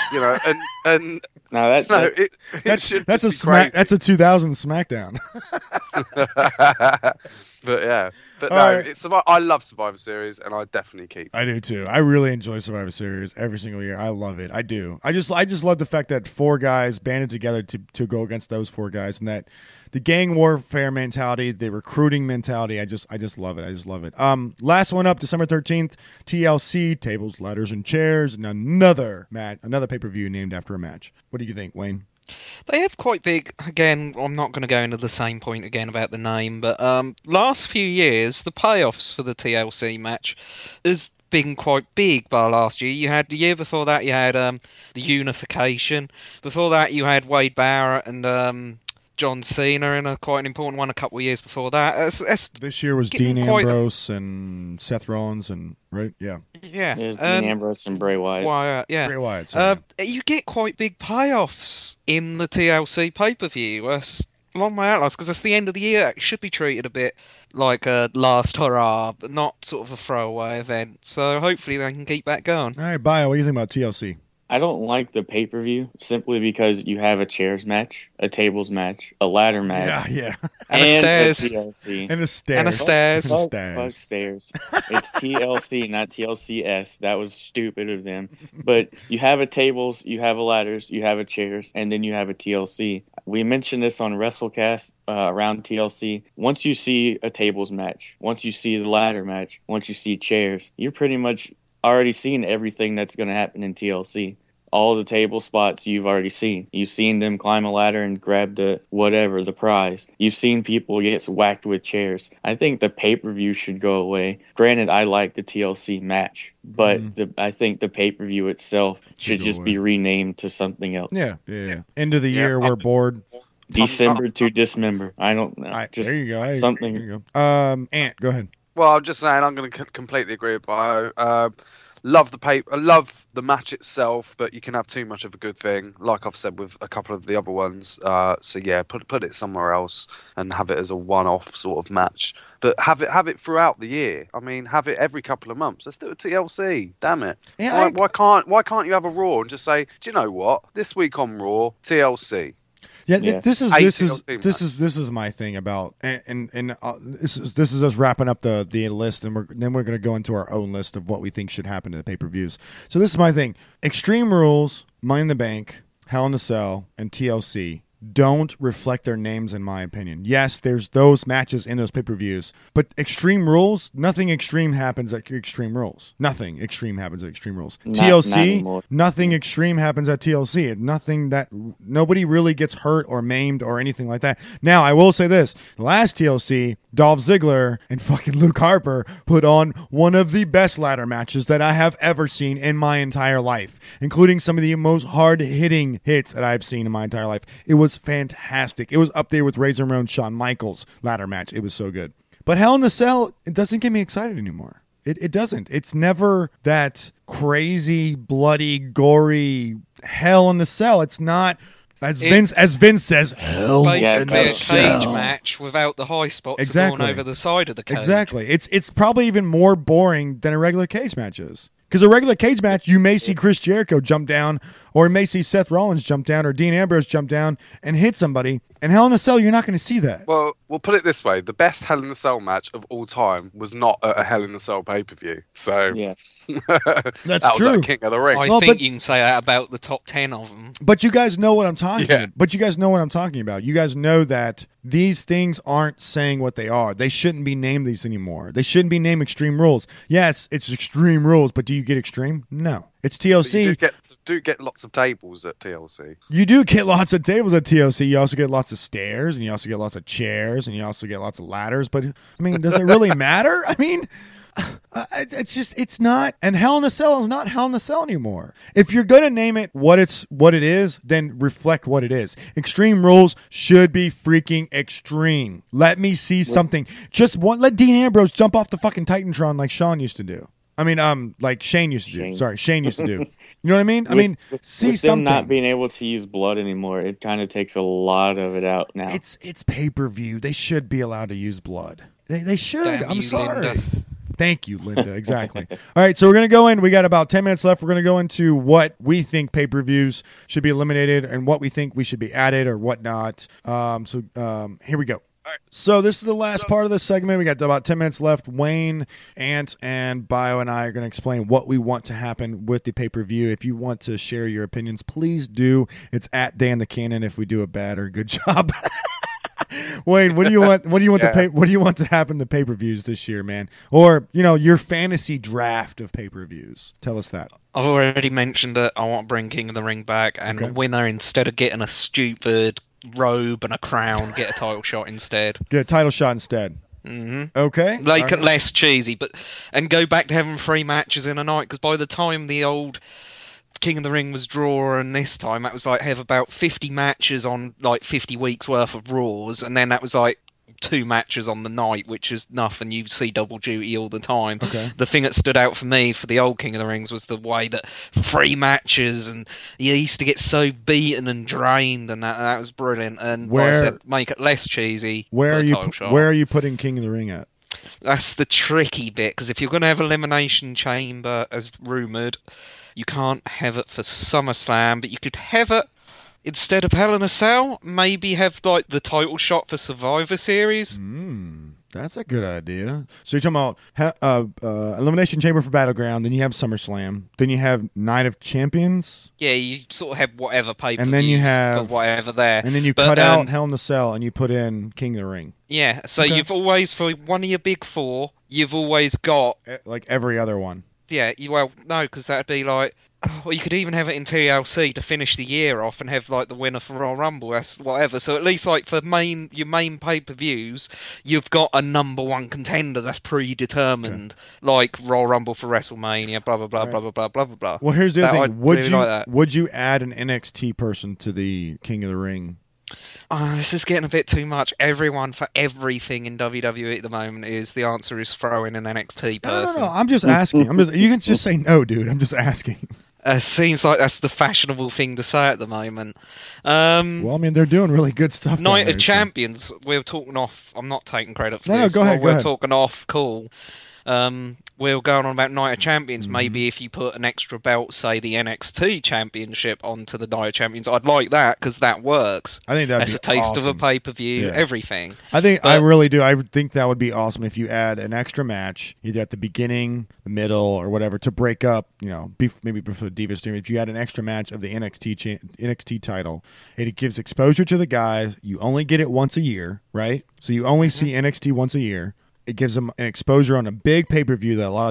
and now it should That's a just be crazy. That's a 2000 SmackDown. But yeah, but All no, right. I love Survivor Series, and I definitely keep. I do too. I really enjoy Survivor Series every single year. I love it. I do. I just love the fact that 4 guys banded together to go against those 4 guys, and that the gang warfare mentality, the recruiting mentality. I just love it. I just love it. Last one up, December 13th, TLC, tables, ladders, and chairs, and another pay-per-view named after a match. What do you think, Wayne? They have quite big, again, I'm not going to go into the same point again about the name, but last few years, the payoffs for the TLC match has been quite big by last year. You had the year before that, you had the unification. Before that, you had Wade Barrett and John Cena in quite an important one a couple of years before that. This year was Dean Ambrose and Seth Rollins, and right? Yeah. Yeah. There's Dean Ambrose and Bray Wyatt. Yeah. Bray Wyatt. Sorry. You get quite big payoffs in the TLC pay-per-view. That's along my outlast, because it's the end of the year. It should be treated a bit like a last hurrah, but not sort of a throwaway event. So hopefully they can keep that going. All right, Bio, what do you think about TLC? I don't like the pay-per-view simply because you have a chairs match, a tables match, a ladder match, Yeah. And and a a stairs. TLC. And a stairs. And a stairs. And a Fuck stairs. It's TLC, not TLCS. That was stupid of them. But you have a tables, you have a ladders, you have a chairs, and then you have a TLC. We mentioned this on WrestleCast around TLC. Once you see a tables match, once you see the ladder match, once you see chairs, you're pretty much already seen everything that's going to happen in TLC. all the table spots you've already seen. You've seen them climb a ladder and grab the prize. You've seen people get whacked with chairs. I think the pay-per-view should go away. Granted, I like the TLC match, but I think the pay-per-view itself should just be renamed to something else. Yeah. End of the year, we're bored. December to dismember. I don't know. There you go. Something. There you go. Ant, go ahead. Well, I'm just saying I'm going to completely agree with Bio. Love the match itself, but you can have too much of a good thing, like I've said with a couple of the other ones. So yeah, put it somewhere else and have it as a one-off sort of match. But have it throughout the year. I mean, have it every couple of months. Let's do a TLC. Damn it! Yeah, why can't you have a Raw and just say, do you know what? This week on Raw, TLC. Yeah, this is my thing about, and this is us wrapping up the list, and then we're going to go into our own list of what we think should happen to the pay-per-views. So this is my thing: Extreme Rules, Money in the Bank, Hell in a Cell, and TLC don't reflect their names, in my opinion. Yes, there's those matches in those pay-per-views, but Extreme Rules, nothing extreme happens at Extreme Rules. Nothing extreme happens at Extreme Rules. TLC, nothing extreme happens at TLC. Nothing that nobody really gets hurt or maimed or anything like that. Now, I will say this: the last TLC, Dolph Ziggler and fucking Luke Harper put on one of the best ladder matches that I have ever seen in my entire life, including some of the most hard-hitting hits that I've seen in my entire life. It was fantastic. It was up there with Razor Ramon, Shawn Michaels ladder match. It was so good. But Hell in a Cell, it doesn't get me excited anymore. It doesn't. It's never that crazy, bloody, gory Hell in a Cell. It's not, as Vince says, Hell in a Cell. Cage match without the high spots going over the side of the cage. Exactly. It's probably even more boring than a regular cage match is. Because a regular cage match, you may see Chris Jericho jump down, or you may see Seth Rollins jump down, or Dean Ambrose jump down and hit somebody. And Hell in a Cell, you're not going to see that. Well, we'll put it this way. The best Hell in a Cell match of all time was not at a Hell in a Cell pay-per-view. So yeah. That's true. Was at King of the Ring. I think you can say that about the top 10 of them. But you guys know what I'm talking about. But you guys know what I'm talking about. You guys know that these things aren't saying what they are. They shouldn't be named these anymore. They shouldn't be named Extreme Rules. Yes, it's Extreme Rules, but do you get Extreme? No. It's TLC. You do get lots of tables at TLC. You do get lots of tables at TLC. You also get lots of stairs, and you also get lots of chairs, and you also get lots of ladders. But, I mean, does it really matter? I mean, it's not. And Hell in a Cell is not Hell in a Cell anymore. If you're going to name it what it is, then reflect what it is. Extreme Rules should be freaking extreme. Let me see something. Let Dean Ambrose jump off the fucking Titantron like Sean used to do. I mean, like Shane used to do. Sorry, Shane used to do. You know what I mean? See with something. Them not being able to use blood anymore, it kind of takes a lot of it out now. It's pay-per-view. They should be allowed to use blood. They should. Damn I'm sorry. Linda. Thank you, Linda. Exactly. All right, so we're going to go in. We got about 10 minutes left. We're going to go into what we think pay-per-views should be eliminated and what we think we should be added or whatnot. Here we go. All right, so this is the last part of this segment. We got about 10 minutes left. Wayne, Ant, and Bio and I are going to explain what we want to happen with the pay-per-view. If you want to share your opinions, please do. It's at Dan the Cannon if we do a bad or good job. Wayne, what do you want? What do you want What do you want to happen to pay-per-views this year, man? Or your fantasy draft of pay-per-views. Tell us that. I've already mentioned it. I want to bring King of the Ring back, and the winner, instead of getting a stupid robe and a crown, get a title shot instead. Get a title shot instead. Mm-hmm. Okay. Make it less cheesy, and go back to having 3 matches in a night. Because by the time the old King of the Ring was draw, and this time that was like have about 50 matches on like 50 weeks worth of Raws, and then that was like 2 matches on the night, which is nothing. You see double duty all the time. Okay. The thing that stood out for me for the old King of the Rings was the way that 3 matches, and you used to get so beaten and drained, and that was brilliant. And like I said, make it less cheesy. Where are you putting King of the Ring at? That's the tricky bit, because if you're going to have Elimination Chamber as rumoured, you can't have it for SummerSlam, but you could have it instead of Hell in a Cell. Maybe have like the title shot for Survivor Series. That's a good idea. So you're talking about Elimination Chamber for Battleground, then you have SummerSlam, then you have Night of Champions. Yeah, you sort of have whatever pay-per-views, and then you have whatever there, and then you cut out Hell in a Cell and you put in King of the Ring. Yeah, so you've always, for one of your big 4, you've always got like every other one. Yeah, well, no, because that'd be like Or you could even have it in TLC to finish the year off and have like the winner for Royal Rumble, that's whatever. So at least like for your main pay-per-views, you've got a number one contender that's predetermined, like Royal Rumble for WrestleMania, blah blah blah blah blah blah blah blah blah. Well, here's the other thing: would you like add an NXT person to the King of the Ring? This is getting a bit too much. Everyone for everything in WWE at the moment the answer is throwing an NXT person. No. I'm just asking. You can just say no, dude. I'm just asking. Seems like that's the fashionable thing to say at the moment. Well, I mean, they're doing really good stuff. Night of Champions. We're talking off. I'm not taking credit for this. No, go ahead. We're talking off. Cool. We're going on about Night of Champions. Mm-hmm. Maybe if you put an extra belt, say the NXT Championship, onto the Night of Champions, I'd like that because that works. I think that's a taste awesome. of a pay-per-view, everything. I really do. I think that would be awesome if you add an extra match, either at the beginning, the middle, or whatever, to break up. Maybe before the Divas Dream. If you add an extra match of the NXT title, it gives exposure to the guys. You only get it once a year, right? So you only see NXT once a year. It gives them an exposure on a big pay-per-view that a lot of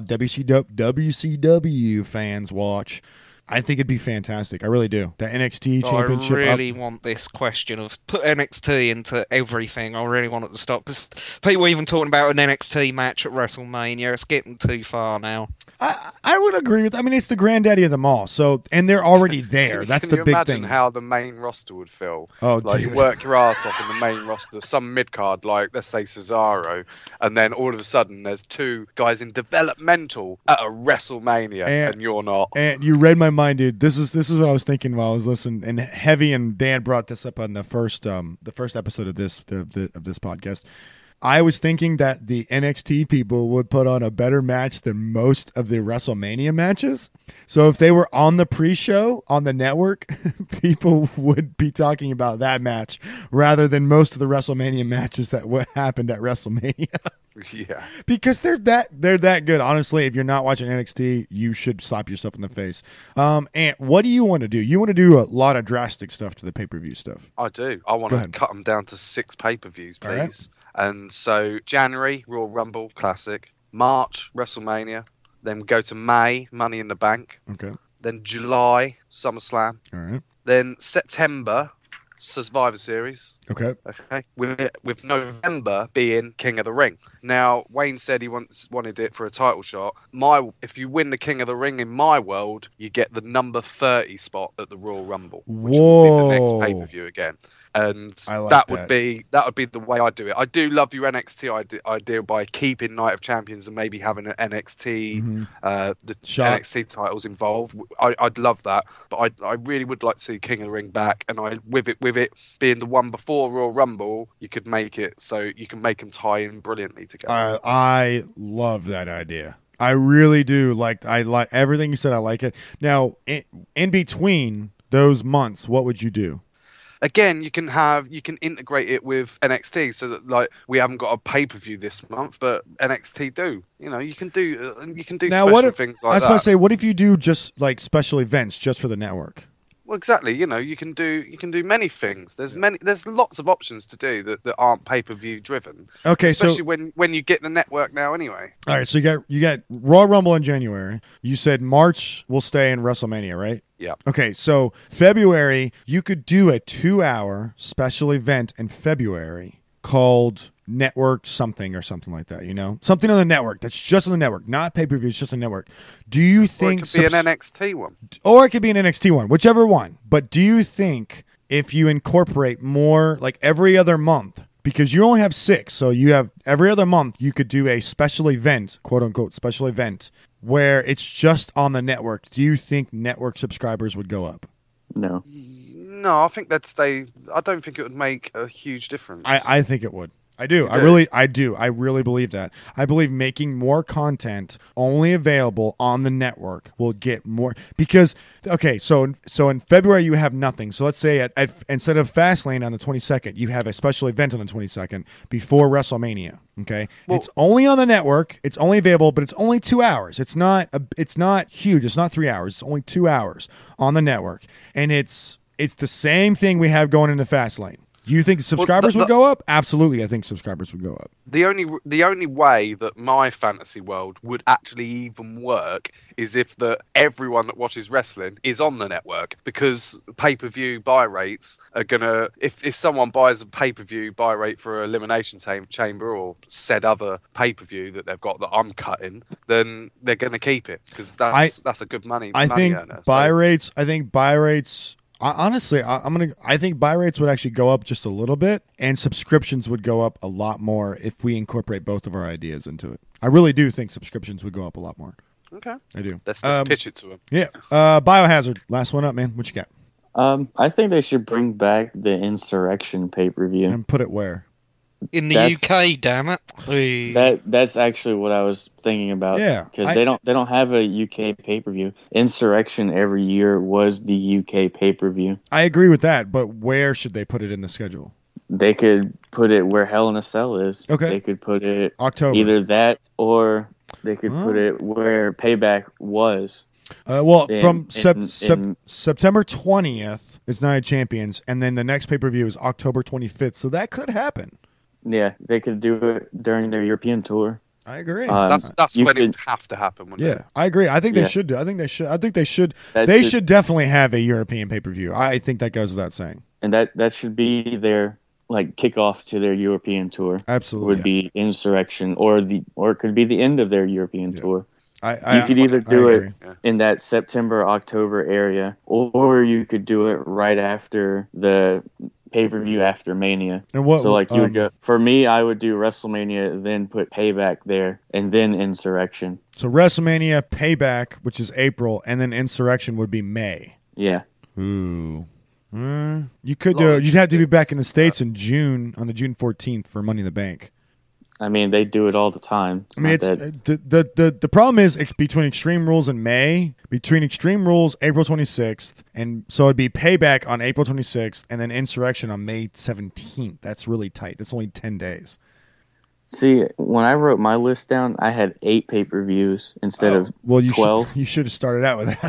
WCW fans watch. I think it'd be fantastic. I really do. The NXT Championship. I really want this question of put NXT into everything. I really want it to stop because people are even talking about an NXT match at WrestleMania. It's getting too far now. I would agree with. I mean, it's the granddaddy of them all. So, and they're already there. That's the big thing. Can you imagine how the main roster would feel? Oh, like dude. You work your ass off in the main roster, some mid card, like let's say Cesaro, and then all of a sudden there's two guys in developmental at a WrestleMania, and you're not. And you read my mind, dude. This is what I was thinking while I was listening. And Heavy and Dan brought this up on the first episode of this podcast. I was thinking that the NXT people would put on a better match than most of the WrestleMania matches. So if they were on the pre-show on the network, people would be talking about that match rather than most of the WrestleMania matches that happened at WrestleMania. Yeah, because they're that good. Honestly, if you're not watching NXT, you should slap yourself in the face. And what do you want to do? You want to do a lot of drastic stuff to the pay-per-view stuff. I do. I want to cut them down to 6 pay-per-views, please. Right. And so January, Royal Rumble Classic. March, WrestleMania. Then go to May, Money in the Bank. Okay. Then July, SummerSlam. All right. Then September, Survivor Series. Okay. With November being King of the Ring. Now, Wayne said he wanted it for a title shot. If you win the King of the Ring in my world, you get the number 30 spot at the Royal Rumble, which will be the next pay-per-view again. And that would be the way I do it. I do love your NXT idea by keeping Night of Champions and maybe having an NXT, NXT titles involved. I'd love that, but I really would like to see King of the Ring back. And with it being the one before Royal Rumble, you could make it so you can make them tie in brilliantly together. I love that idea. I really do. I like everything you said. I like it. Now, in between those months, what would you do? Again, you can integrate it with NXT, so that we haven't got a pay-per-view this month, but NXT do. You can do now, special things like that. I was supposed to say, what if you do just special events just for the network? Well, exactly. You can do many things. There's lots of options to do that aren't pay-per-view driven. Okay, especially when you get the network now anyway. All right, so you got Royal Rumble in January. You said March will stay in WrestleMania, right? Yeah. Okay, so February, you could do a 2-hour special event in February called Network something or something like that, something on the network that's just on the network, not pay-per-view, it's just a network. Do you think... Or it could be an NXT one. Or it could be an NXT one, whichever one. But do you think if you incorporate more, every other month, because you only have 6, so you have every other month, you could do a special event, quote-unquote special event, where it's just on the network. Do you think network subscribers would go up? No. No, I think that'd stay... I don't think it would make a huge difference. I think it would. I do. I do. I really believe that. I believe making more content only available on the network will get more because so in February you have nothing. So let's say instead of Fastlane on the 22nd, you have a special event on the 22nd before WrestleMania. Okay, it's only on the network. It's only available, but it's only 2 hours. It's not huge. It's not 3 hours. It's only 2 hours on the network, and it's the same thing we have going into Fastlane. You think subscribers would go up? Absolutely, I think subscribers would go up. The only way that my fantasy world would actually even work is if everyone that watches wrestling is on the network, because pay-per-view buy rates are gonna, if someone buys a pay-per-view buy rate for Elimination Chamber or said other pay-per-view that they've got that I'm cutting, then they're gonna keep it, because that's a good money. I think earner, buy rates. Honestly, I think buy rates would actually go up just a little bit, and subscriptions would go up a lot more if we incorporate both of our ideas into it. I really do think subscriptions would go up a lot more. Okay, I do. Let's pitch it to him. Yeah, Biohazard. Last one up, man. What you got? I think they should bring back the Insurrection pay-per-view. And put it where? In the UK, damn it. That's actually what I was thinking about. Yeah, because they don't have a UK pay-per-view. Insurrection every year was the UK pay-per-view. I agree with that, but where should they put it in the schedule? They could put it where Hell in a Cell is. Okay. They could put it October. Either that, or they could put it where Payback was. From September 20th is Night of Champions, and then the next pay-per-view is October 25th, so that could happen. Yeah, they could do it during their European tour. I agree. That's when it would have to happen. Yeah, I agree. I think they should do. I think they should. They should definitely have a European pay-per-view. I think that goes without saying. And that should be their kickoff to their European tour. Absolutely, would be Insurrection, or it could be the end of their European tour. You could either do it in that September-October area, or you could do it right after the pay-per-view after Mania. And you would go, for me, I would do WrestleMania, then put Payback there, and then Insurrection. So WrestleMania, Payback, which is April, and then Insurrection would be May. Yeah. Ooh. You could do it. You'd have to be back in the States in June, on the June 14th for Money in the Bank. I mean, they do it all the time. I mean, the problem is between Extreme Rules and May, between Extreme Rules April 26th, and so it'd be Payback on April 26th, and then Insurrection on May 17th. That's really tight. That's only 10 days. See, when I wrote my list down, I had 8 pay-per-views instead of 12. You should have started out with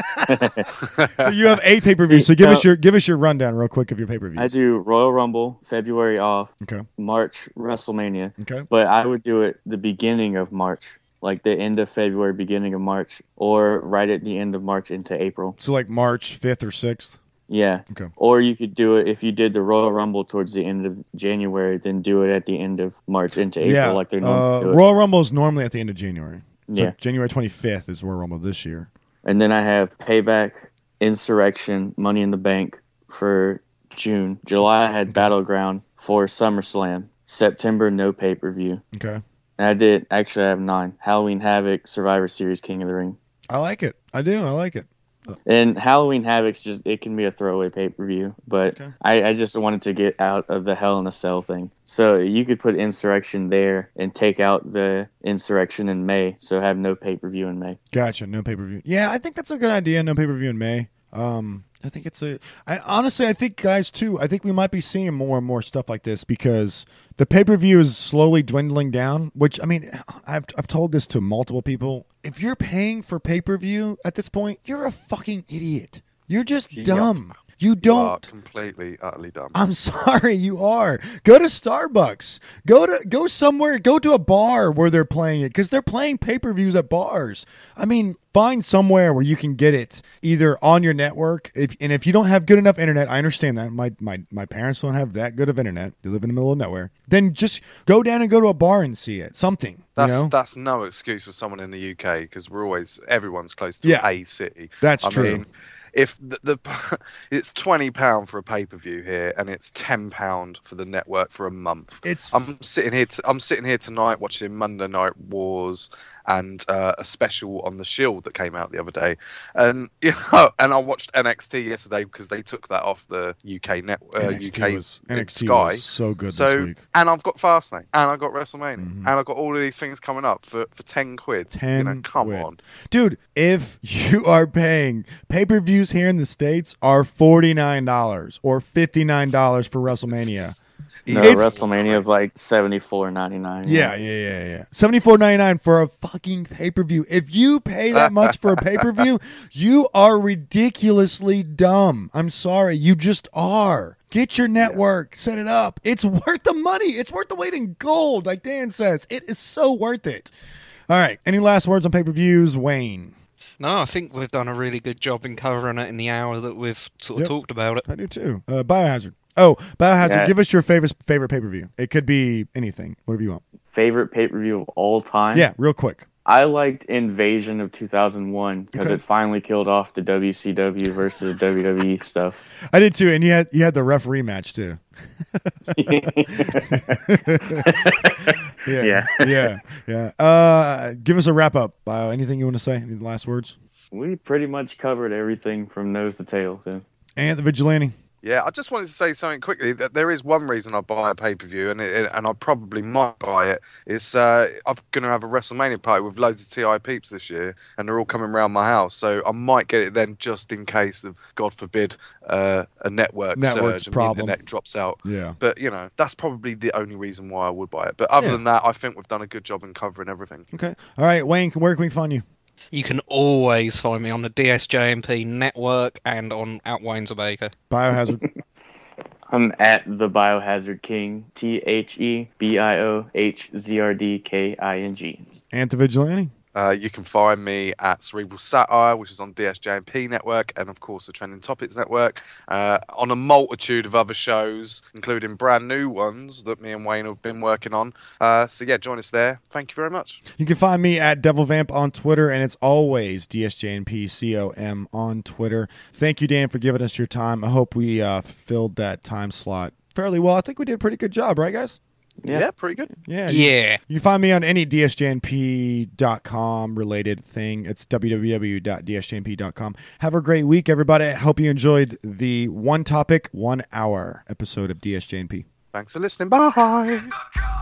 that. So you have 8 pay-per-views. So give us your rundown real quick of your pay-per-views. I do Royal Rumble, February off. Okay. March, WrestleMania. Okay. But I would do it the beginning of March, like the end of February, beginning of March, or right at the end of March into April. So like March 5th or 6th? Yeah. Okay. Or you could do it if you did the Royal Rumble towards the end of January, then do it at the end of March into April, like they normally do it. Royal Rumble is normally at the end of January. So yeah. January 25th is Royal Rumble this year. And then I have Payback, Insurrection, Money in the Bank for June. July I had Battleground for SummerSlam. September, no pay-per-view. Okay. And I have 9. Halloween Havoc, Survivor Series, King of the Ring. I like it. I do. I like it. And Halloween Havoc's it can be a throwaway pay-per-view, but okay. I just wanted to get out of the Hell in a Cell thing. So you could put Insurrection there and take out the Insurrection in May, so have no pay-per-view in May. Gotcha, no pay-per-view. Yeah, I think that's a good idea, no pay-per-view in May. I think honestly, I think, guys, too, I think we might be seeing more and more stuff like this because the pay-per-view is slowly dwindling down, which, I mean, I've told this to multiple people. If you're paying for pay-per-view at this point, you're a fucking idiot. You're just dumb. You don't. You are completely, utterly dumb. I'm sorry, you are. Go to Starbucks. Go somewhere. Go to a bar where they're playing it because they're playing pay-per-views at bars. I mean, find somewhere where you can get it either on your network. If you don't have good enough internet, I understand that. My parents don't have that good of internet. They live in the middle of nowhere. Then just go down and go to a bar and see it. Something. That's no excuse for someone in the UK because everyone's close to a city. That's true. Mean, if it's £20 for a pay-per-view here and it's £10 for the network for a month. I'm sitting here tonight watching Monday Night Wars and a special on the Shield that came out the other day, and and I watched NXT yesterday because they took that off the UK network. NXT Sky was so good this week. And I've got Fastlane and I got WrestleMania and I got all of these things coming up for £10. Come on, dude! If you are paying pay-per-views here in the States are $49 or $59 for WrestleMania. No, It's- WrestleMania is like $74.99. Yeah. $74.99 for a fucking pay-per-view. If you pay that much for a pay-per-view, you are ridiculously dumb. I'm sorry, you just are. Get your network, set it up. It's worth the money. It's worth the weight in gold, like Dan says. It is so worth it. All right. Any last words on pay-per-views, Wayne? No, I think we've done a really good job in covering it in the hour that we've sort of talked about it. I do too. Biohazard. Oh, Biohazard, Yeah. give us your favorite pay-per-view. It could be anything, whatever you want. Favorite pay-per-view of all time? Yeah, real quick. I liked Invasion of 2001 because Okay. it finally killed off the WCW versus WWE stuff. I did too, and you had the referee match too. Yeah. Give us a wrap up. Anything you want to say? Any last words? We pretty much covered everything from nose to tail. So. And the Vigilante. Yeah, I just wanted to say something quickly. That there is one reason I buy a pay-per-view, and I probably might buy it. It's I'm going to have a WrestleMania party with loads of TI peeps this year, and they're all coming around my house. So I might get it then, just in case of, God forbid, a network Network's surge and problem. the internet drops out. Yeah. But that's probably the only reason why I would buy it. But other than that, I think we've done a good job in covering everything. Okay. All right, Wayne. Where can we find you? You can always find me on the DSJMP network and on Outwines of Baker. Biohazard. I'm at the Biohazard King. TheBioHZrdKing. And the Vigilante. You can find me at Cerebral Satire, which is on DSJMP Network, and of course the Trending Topics Network, on a multitude of other shows, including brand new ones that me and Wayne have been working on. So yeah, join us there. Thank you very much. You can find me at Devil Vamp on Twitter, and it's always DSJNPCOM on Twitter. Thank you, Dan, for giving us your time. I hope we filled that time slot fairly well. I think we did a pretty good job, right, guys? Yeah, pretty good. Yeah. Yeah. You can find me on any DSJNP.com related thing. It's www.dsjnp.com. Have a great week, everybody. I hope you enjoyed the one topic, 1 hour episode of DSJNP. Thanks for listening. Bye.